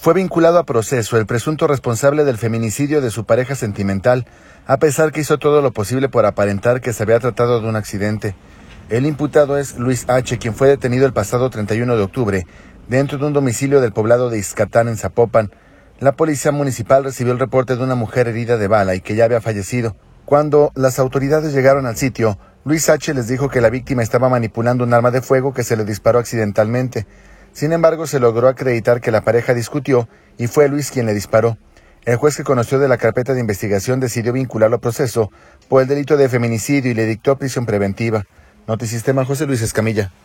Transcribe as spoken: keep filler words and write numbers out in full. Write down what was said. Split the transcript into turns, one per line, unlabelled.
Fue vinculado a proceso el presunto responsable del feminicidio de su pareja sentimental, a pesar que hizo todo lo posible por aparentar que se había tratado de un accidente. El imputado es Luis H., quien fue detenido el pasado treinta y uno de octubre, dentro de un domicilio del poblado de Ixcatán, en Zapopan. La policía municipal recibió el reporte de una mujer herida de bala y que ya había fallecido. Cuando las autoridades llegaron al sitio, Luis H. les dijo que la víctima estaba manipulando un arma de fuego que se le disparó accidentalmente. Sin embargo, se logró acreditar que la pareja discutió y fue Luis quien le disparó. El juez, que conoció de la carpeta de investigación, decidió vincularlo a proceso por el delito de feminicidio y le dictó prisión preventiva. Notisistema, José Luis Escamilla.